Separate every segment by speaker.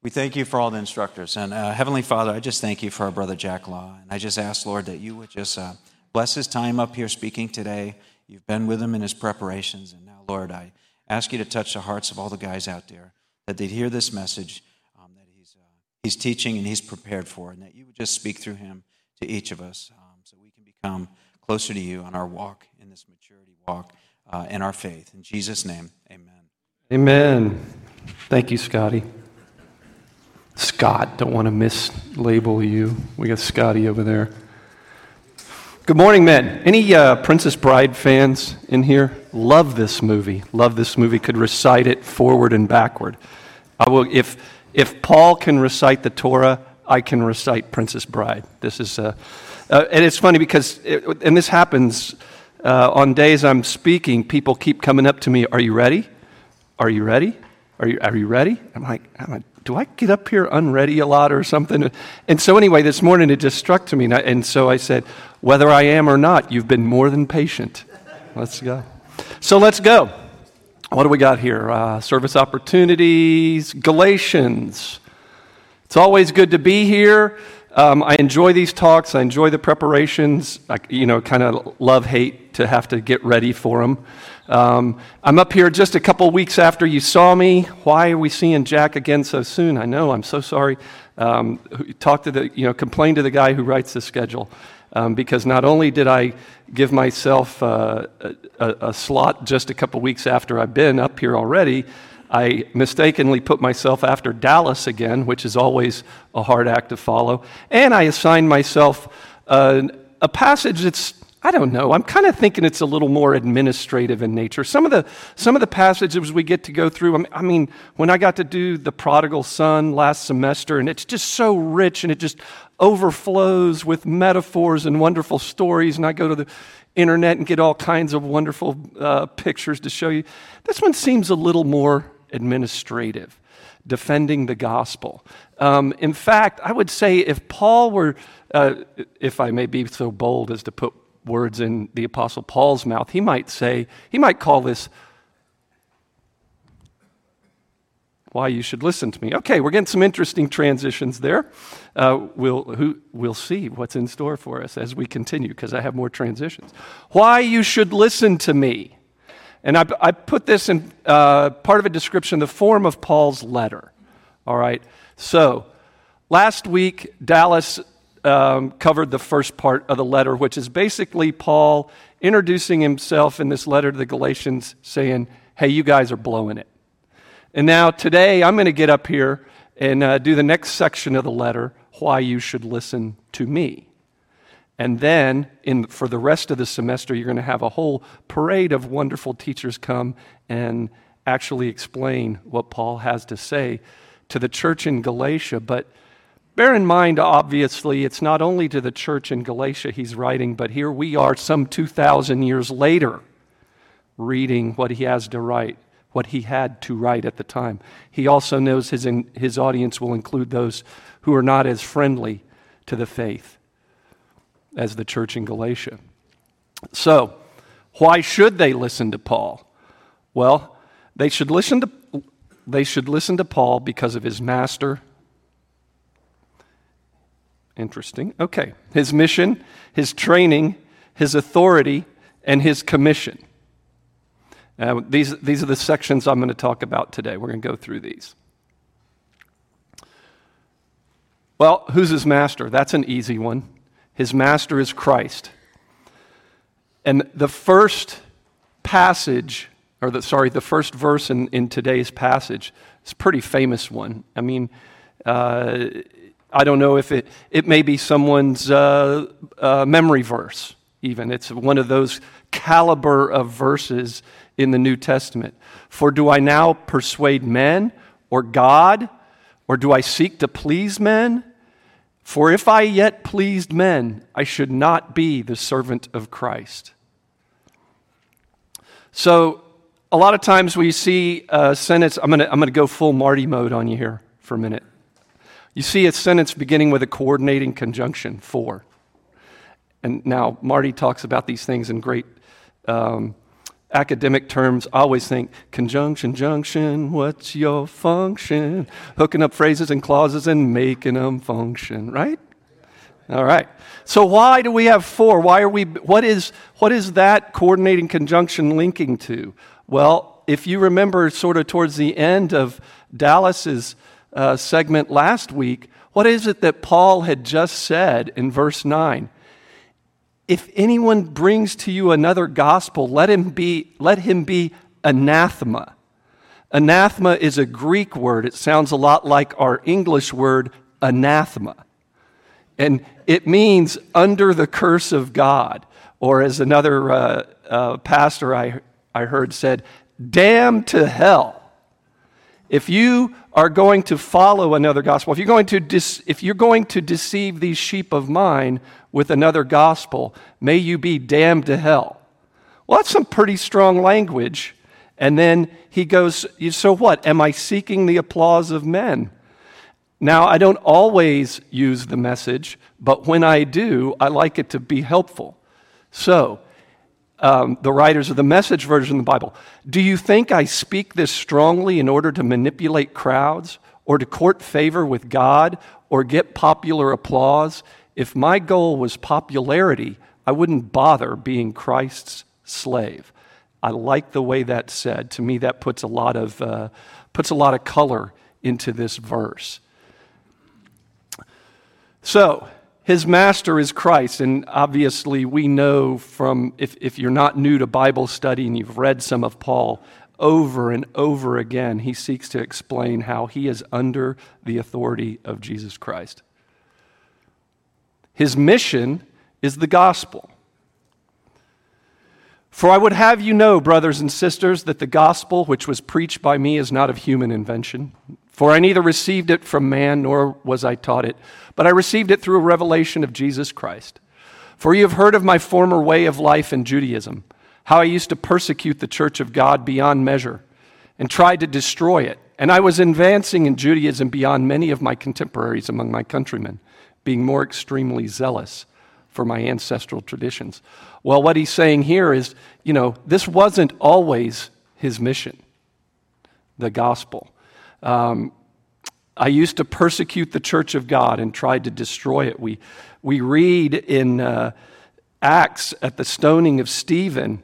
Speaker 1: We thank you for all the instructors. And Heavenly Father, I just thank you for our brother Jack Law. And I just ask, Lord, that you would just bless his time up here speaking today. You've been with him in his preparations. And now, Lord, I ask you to touch the hearts of all the guys out there, that they'd hear this message that he's teaching and he's prepared for, and that you would just speak through him to each of us so we can become closer to you on our walk, in this maturity walk, in our faith. In Jesus' name, amen.
Speaker 2: Amen. Thank you, Scotty. Scott, don't want to mislabel you. We got Scotty over there. Good morning, men. Any Princess Bride fans in here? Love this movie. Love this movie. Could recite it forward and backward. I will. If Paul can recite the Torah, I can recite Princess Bride. This is, and it's funny because, and this happens on days I'm speaking. People keep coming up to me. Are you ready? Are you ready? Are you ready? I'm like, do I get up here unready a lot or something? And so anyway, this morning it just struck to me. And so I said, whether I am or not, you've been more than patient. Let's go. So let's go. What do we got here? Service opportunities, Galatians. It's always good to be here. I enjoy these talks. I enjoy the preparations. I kind of love-hate to have to get ready for them. I'm up here just a couple weeks after you saw me. Why are we seeing Jack again so soon? I know, I'm so sorry. Complain to the guy who writes the schedule. Because not only did I give myself a slot just a couple weeks after I've been up here already, I mistakenly put myself after Dallas again, which is always a hard act to follow. And I assigned myself a passage that's, I don't know, I'm kind of thinking it's a little more administrative in nature. Some of the passages we get to go through, I mean, when I got to do the prodigal son last semester, and it's just so rich, and it just overflows with metaphors and wonderful stories, and I go to the internet and get all kinds of wonderful pictures to show you. This one seems a little more administrative, defending the gospel. In fact, I would say if Paul were, if I may be so bold as to put words in the Apostle Paul's mouth, he might call this why you should listen to me. Okay, we're getting some interesting transitions there. We'll see what's in store for us as we continue, because I have more transitions. Why you should listen to me. And I put this in part of a description, the form of Paul's letter. All right, so last week, Dallas covered the first part of the letter, which is basically Paul introducing himself in this letter to the Galatians, saying, hey, you guys are blowing it. And now today I'm going to get up here and do the next section of the letter, why you should listen to me. And then for the rest of the semester, you're going to have a whole parade of wonderful teachers come and actually explain what Paul has to say to the church in Galatia. But bear in mind, obviously, it's not only to the church in Galatia he's writing, but here we are some 2,000 years later reading what he has to write, what he had to write at the time. He also knows his audience will include those who are not as friendly to the faith as the church in Galatia. So, why should they listen to Paul? Well, they should listen to Paul because of his master. Interesting. Okay. His mission, his training, his authority, and his commission. These are the sections I'm going to talk about today. We're going to go through these. Well, who's his master? That's an easy one. His master is Christ. And the first passage, the first verse in today's passage, is a pretty famous one. I mean, I don't know if it may be someone's memory verse, even. It's one of those caliber of verses in the New Testament. For do I now persuade men or God, or do I seek to please men? For if I yet pleased men, I should not be the servant of Christ. So, a lot of times we see a sentence. I'm gonna go full Marty mode on you here for a minute. You see a sentence beginning with a coordinating conjunction, for. And now Marty talks about these things in great academic terms, I always think conjunction, junction, what's your function? Hooking up phrases and clauses and making them function, right? All right. So why do we have 4? What is that coordinating conjunction linking to? Well, if you remember sort of towards the end of Dallas's segment last week, what is it that Paul had just said in verse 9? If anyone brings to you another gospel, let him be anathema. Anathema is a Greek word. It sounds a lot like our English word anathema. And it means under the curse of God. Or as another pastor I heard said, damn to hell. If you are going to follow another gospel, if you're going to deceive these sheep of mine with another gospel, may you be damned to hell. Well, that's some pretty strong language. And then he goes, so what? Am I seeking the applause of men? Now, I don't always use the message, but when I do, I like it to be helpful. So, the writers of the Message version of the Bible, do you think I speak this strongly in order to manipulate crowds or to court favor with God or get popular applause? If my goal was popularity, I wouldn't bother being Christ's slave. I like the way that's said. To me, that puts a lot of color into this verse. So, his master is Christ, and obviously we know from, if you're not new to Bible study and you've read some of Paul, over and over again, he seeks to explain how he is under the authority of Jesus Christ. His mission is the gospel. For I would have you know, brothers and sisters, that the gospel which was preached by me is not of human invention. For I neither received it from man, nor was I taught it, but I received it through a revelation of Jesus Christ. For you have heard of my former way of life in Judaism, how I used to persecute the church of God beyond measure, and tried to destroy it. And I was advancing in Judaism beyond many of my contemporaries among my countrymen, being more extremely zealous for my ancestral traditions. Well, what he's saying here is, this wasn't always his mission, the gospel. I used to persecute the church of God and tried to destroy it. We read in Acts at the stoning of Stephen,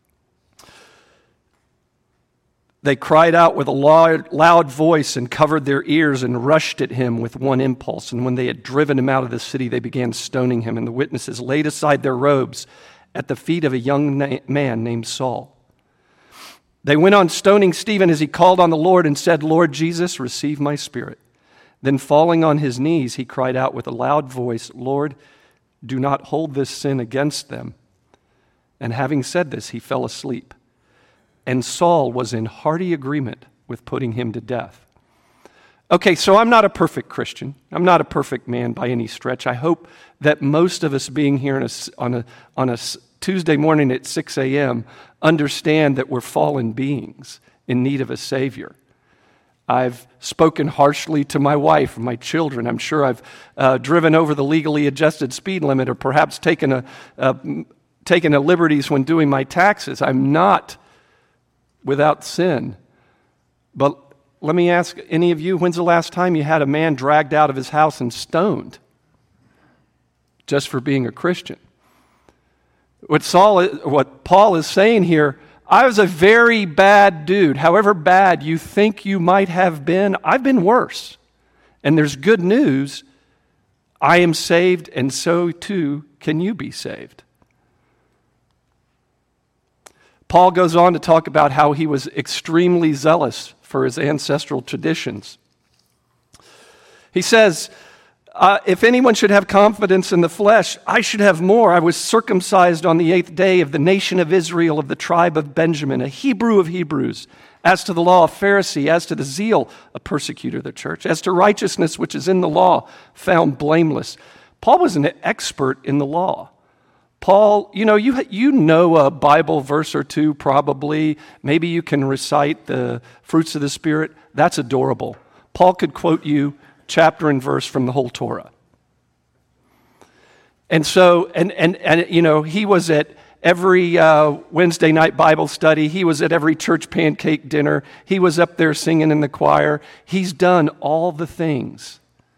Speaker 2: they cried out with a loud voice and covered their ears and rushed at him with one impulse. And when they had driven him out of the city, they began stoning him. And the witnesses laid aside their robes at the feet of a young man named Saul. They went on stoning Stephen as he called on the Lord and said, Lord Jesus, receive my spirit. Then falling on his knees, he cried out with a loud voice, Lord, do not hold this sin against them. And having said this, he fell asleep. And Saul was in hearty agreement with putting him to death. Okay, so I'm not a perfect Christian. I'm not a perfect man by any stretch. I hope that most of us being here on a Tuesday morning at 6 a.m. understand that we're fallen beings in need of a Savior. I've spoken harshly to my wife and my children. I'm sure I've driven over the legally adjusted speed limit or perhaps taken a liberties when doing my taxes. I'm not without sin. But let me ask any of you, when's the last time you had a man dragged out of his house and stoned just for being a Christian? What Paul is saying here, I was a very bad dude. However bad you think you might have been, I've been worse. And there's good news. I am saved, and so too can you be saved. Paul goes on to talk about how he was extremely zealous for his ancestral traditions. He says, if anyone should have confidence in the flesh, I should have more. I was circumcised on the 8th day of the nation of Israel, of the tribe of Benjamin, a Hebrew of Hebrews. As to the law, a Pharisee. As to the zeal, a persecutor of the church. As to righteousness, which is in the law, found blameless. Paul was an expert in the law. Paul, you know a Bible verse or two probably. Maybe you can recite the fruits of the Spirit. That's adorable. Paul could quote you chapter and verse from the whole Torah. And so, he was at every Wednesday night Bible study. He was at every church pancake dinner. He was up there singing in the choir. He's done all the things.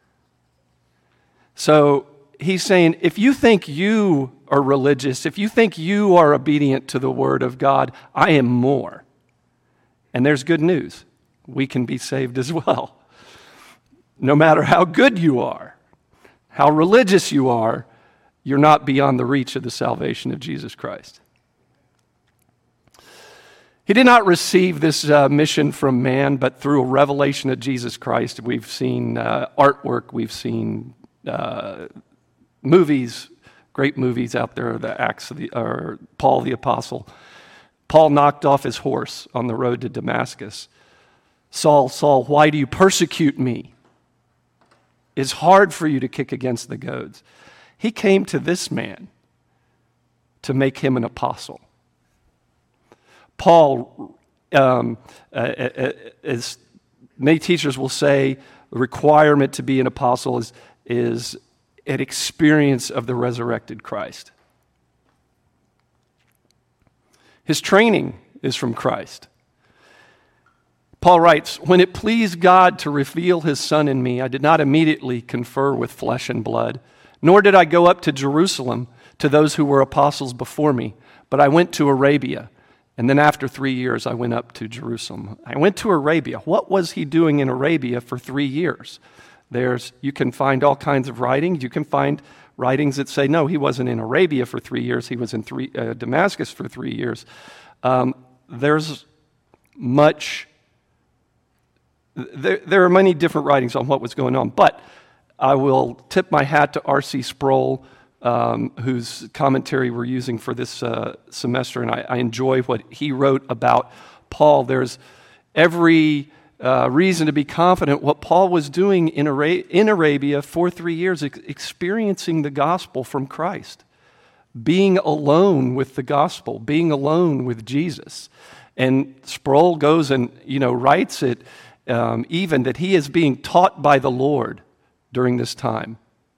Speaker 2: So he's saying, if you think you are religious, if you think you are obedient to the Word of God, I am more. And there's good news. We can be saved as well. No matter how good you are, how religious you are, you're not beyond the reach of the salvation of Jesus Christ. He did not receive this mission from man, but through a revelation of Jesus Christ. We've seen artwork, we've seen movies, great movies out there, the Acts of Paul the Apostle. Paul knocked off his horse on the road to Damascus. Saul, Saul, why do you persecute me? It's hard for you to kick against the goads. He came to this man to make him an apostle. Paul, as many teachers will say, the requirement to be an apostle is an experience of the resurrected Christ. His training is from Christ. Paul writes, when it pleased God to reveal his Son in me, I did not immediately confer with flesh and blood, nor did I go up to Jerusalem to those who were apostles before me, but I went to Arabia. And then after 3 years, I went up to Jerusalem. I went to Arabia. What was he doing in Arabia for 3 years? You can find all kinds of writings. You can find writings that say, no, he wasn't in Arabia for 3 years. He was in Damascus for 3 years. There are many different writings on what was going on, but I will tip my hat to R.C. Sproul, whose commentary we're using for this semester, and I enjoy what he wrote about Paul. There's every reason to be confident what Paul was doing in Arabia for 3 years, experiencing the gospel from Christ, being alone with the gospel, being alone with Jesus. And Sproul goes and writes it even that he is being taught by the Lord during this time.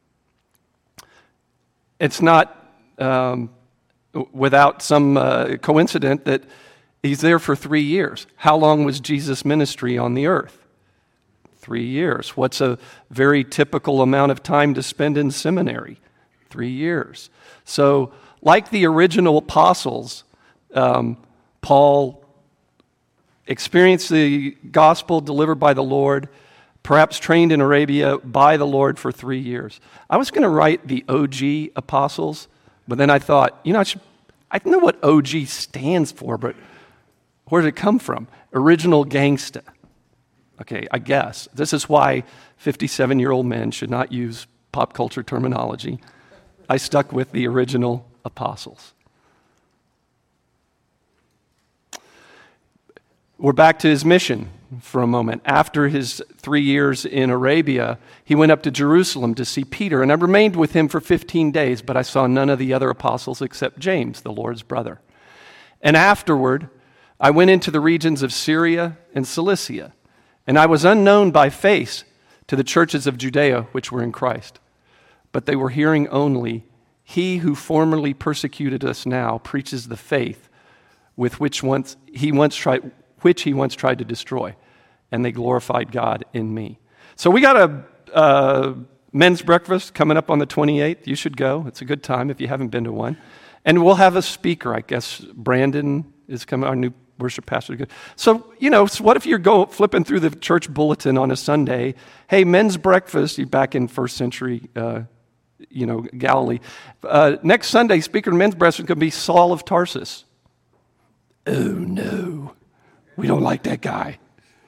Speaker 2: It's not without some coincidence that he's there for 3 years. How long was Jesus' ministry on the earth? 3 years. What's a very typical amount of time to spend in seminary? 3 years. So, like the original apostles, Paul experienced the gospel delivered by the Lord, perhaps trained in Arabia by the Lord for 3 years. I was going to write the OG apostles, but then I thought, I know what OG stands for, but where did it come from? Original gangsta. Okay, I guess. This is why 57-year-old men should not use pop culture terminology. I stuck with the original apostles. We're back to his mission for a moment. After his 3 years in Arabia, he went up to Jerusalem to see Peter, and I remained with him for 15 days, but I saw none of the other apostles except James, the Lord's brother. And afterward, I went into the regions of Syria and Cilicia, and I was unknown by face to the churches of Judea which were in Christ. But they were hearing only, he who formerly persecuted us now preaches the faith with which he once tried to destroy, and they glorified God in me. So we got a men's breakfast coming up on the 28th. You should go. It's a good time if you haven't been to one. And we'll have a speaker. I guess Brandon is coming, our new worship pastor. So, so what if you're flipping through the church bulletin on a Sunday? Hey, men's breakfast. You're back in first century Galilee. Next Sunday, speaker of men's breakfast is going to be Saul of Tarsus. Oh, no. We don't like that guy.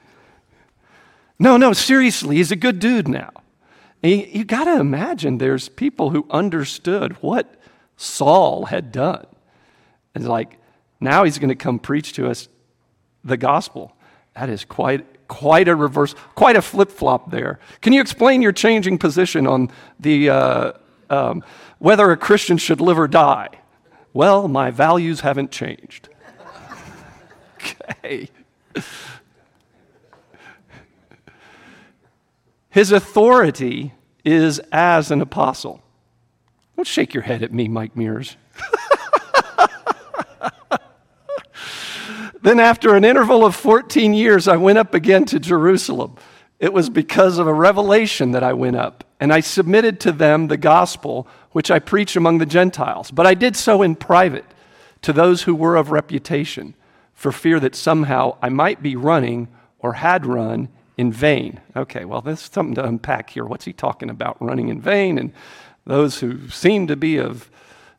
Speaker 2: No, seriously, he's a good dude now. And you got to imagine there's people who understood what Saul had done. And like, now he's going to come preach to us the gospel. That is quite a reverse, quite a flip-flop there. Can you explain your changing position on the whether a Christian should live or die? Well, my values haven't changed. Okay. His authority is as an apostle. Don't shake your head at me, Mike Mears. Then after an interval of 14 years, I went up again to Jerusalem. It was because of a revelation that I went up, and I submitted to them the gospel which I preach among the Gentiles. But I did so in private to those who were of reputation, for fear that somehow I might be running or had run in vain. Okay, well, there's something to unpack here. What's he talking about, running in vain? And those who seem to be of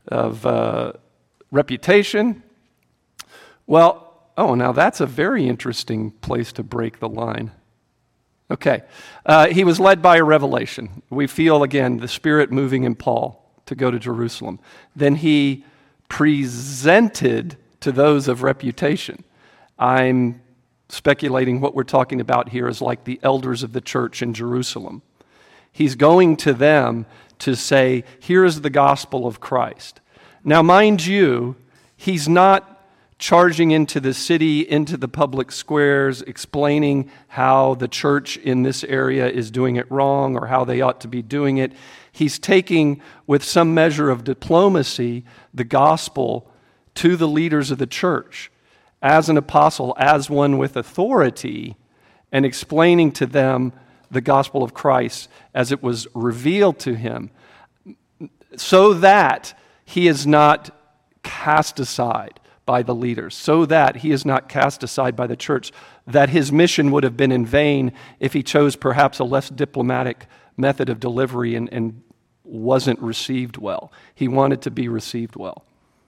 Speaker 2: reputation. Well, now that's a very interesting place to break the line. Okay, he was led by a revelation. We feel, again, the Spirit moving in Paul to go to Jerusalem. Then he presented to those of reputation. I'm speculating what we're talking about here is like the elders of the church in Jerusalem. He's going to them to say, here is the gospel of Christ. Now, mind you, he's not charging into the city, into the public squares, explaining how the church in this area is doing it wrong or how they ought to be doing it. He's taking, with some measure of diplomacy, the gospel to the leaders of the church as an apostle, as one with authority, and explaining to them the gospel of Christ as it was revealed to him, so that he is not cast aside by the leaders, so that he is not cast aside by the church, that his mission would have been in vain if he chose perhaps a less diplomatic method of delivery and wasn't received well. He wanted to be received well.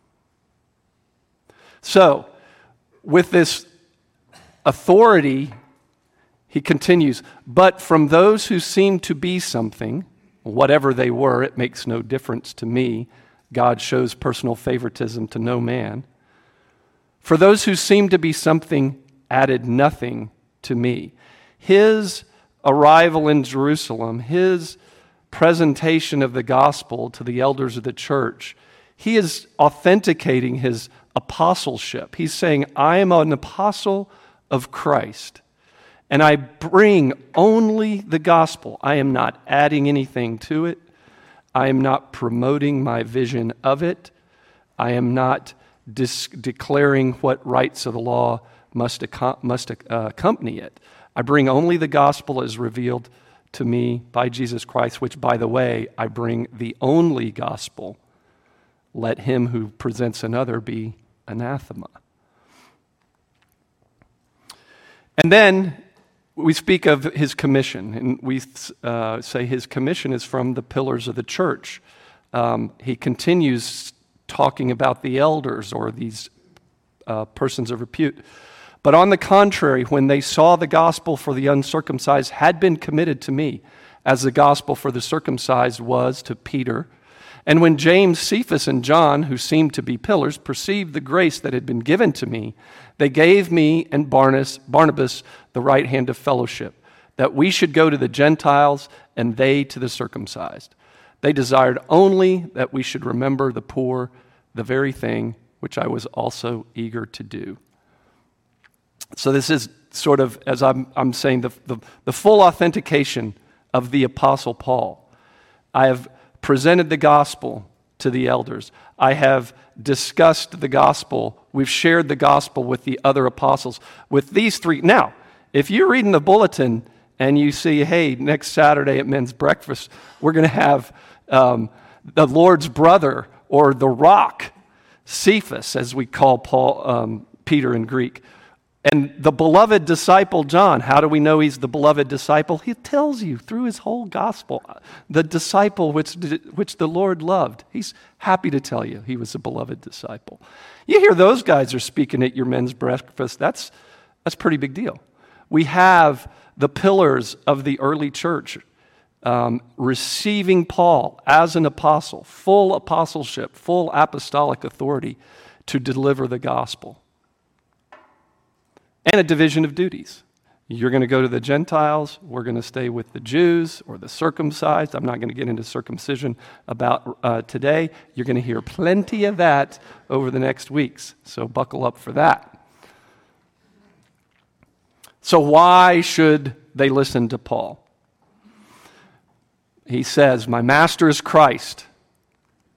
Speaker 2: So, with this authority, he continues, but from those who seem to be something, whatever they were, it makes no difference to me. God shows personal favoritism to no man. For those who seem to be something added nothing to me. His arrival in Jerusalem, his presentation of the gospel to the elders of the church, he is authenticating his apostleship. He's saying, I am an apostle of Christ, and I bring only the gospel. I am not adding anything to it. I am not promoting my vision of it. I am not declaring what rights of the law must accompany it. I bring only the gospel as revealed to me by Jesus Christ, which, by the way, I bring the only gospel. Let him who presents another be anathema. And then we speak of his commission, and we say his commission is from the pillars of the church. He continues talking about the elders or these persons of repute. But on the contrary, when they saw the gospel for the uncircumcised had been committed to me, as the gospel for the circumcised was to Peter, and when James, Cephas, and John, who seemed to be pillars, perceived the grace that had been given to me, they gave me and Barnabas the right hand of fellowship, that we should go to the Gentiles and they to the circumcised. They desired only that we should remember the poor, the very thing which I was also eager to do. So this is sort of, as I'm saying, the full authentication of the Apostle Paul. I have presented the gospel to the elders. I have discussed the gospel. We've shared the gospel with the other apostles. With these three. Now, if you're reading the bulletin and you see, hey, next Saturday at men's breakfast, we're going to have the Lord's brother, or the rock, Cephas, as we call Peter in Greek, and the beloved disciple John. How do we know he's the beloved disciple? He tells you through his whole gospel, the disciple which the Lord loved. He's happy to tell you he was a beloved disciple. You hear those guys are speaking at your men's breakfast. That's a pretty big deal. We have the pillars of the early church receiving Paul as an apostle, full apostleship, full apostolic authority to deliver the gospel. And a division of duties. You're going to go to the Gentiles. We're going to stay with the Jews or the circumcised. I'm not going to get into circumcision about today. You're going to hear plenty of that over the next weeks. So buckle up for that. So why should they listen to Paul? He says, my master is Christ.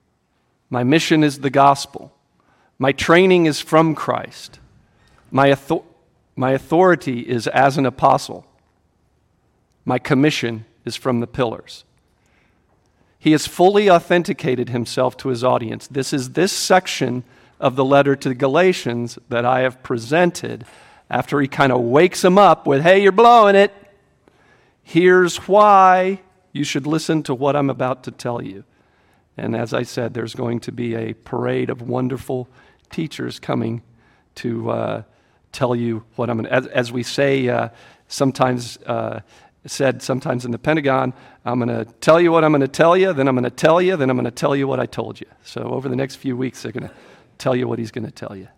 Speaker 2: My mission is the gospel. My training is from Christ. My authority is as an apostle. My commission is from the pillars. He has fully authenticated himself to his audience. This is this section of the letter to the Galatians that I have presented after he kind of wakes them up with, hey, you're blowing it. Here's why you should listen to what I'm about to tell you. And as I said, there's going to be a parade of wonderful teachers coming to tell you what I'm going to, as we say sometimes in the Pentagon, I'm going to tell you what I'm going to tell you, then I'm going to tell you, then I'm going to tell you what I told you. So over the next few weeks, they're going to tell you what he's going to tell you.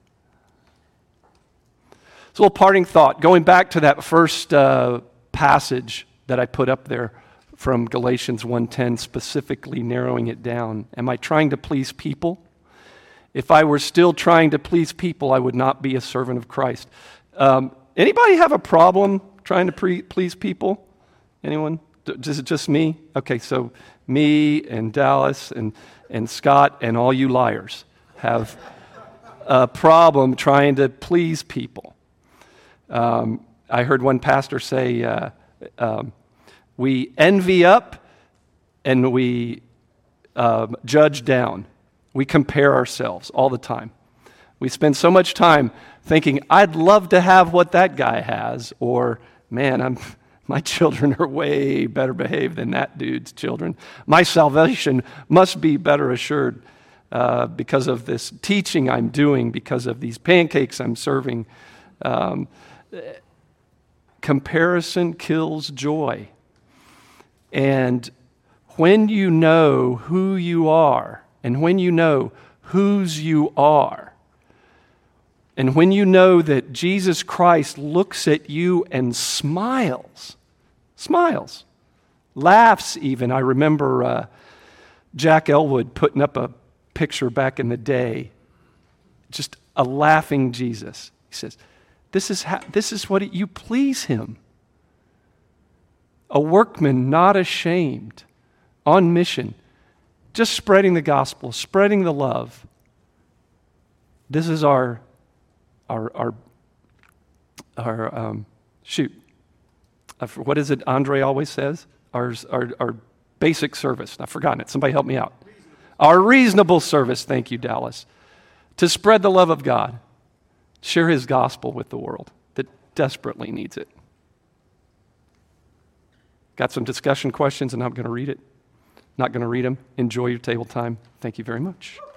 Speaker 2: So a little parting thought, going back to that first passage that I put up there from Galatians 1:10, specifically narrowing it down. Am I trying to please people? If I were still trying to please people, I would not be a servant of Christ. Anybody have a problem trying to please people? Anyone? Is it just me? Okay, so me and Dallas and Scott and all you liars have a problem trying to please people. I heard one pastor say, we envy up and we judge down. We compare ourselves all the time. We spend so much time thinking, I'd love to have what that guy has, or, man, my children are way better behaved than that dude's children. My salvation must be better assured because of this teaching I'm doing, because of these pancakes I'm serving. Comparison kills joy. And when you know who you are, and when you know whose you are, and when you know that Jesus Christ looks at you and smiles, laughs even. I remember Jack Elwood putting up a picture back in the day, just a laughing Jesus. He says, this is what you please him. A workman not ashamed, on mission, just spreading the gospel, spreading the love. This is our what is it Andre always says? Our basic service. I've forgotten it. Somebody help me out. Our reasonable service, thank you, Dallas, to spread the love of God, share his gospel with the world that desperately needs it. Got some discussion questions, and I'm going to read it. Not going to read them. Enjoy your table time. Thank you very much.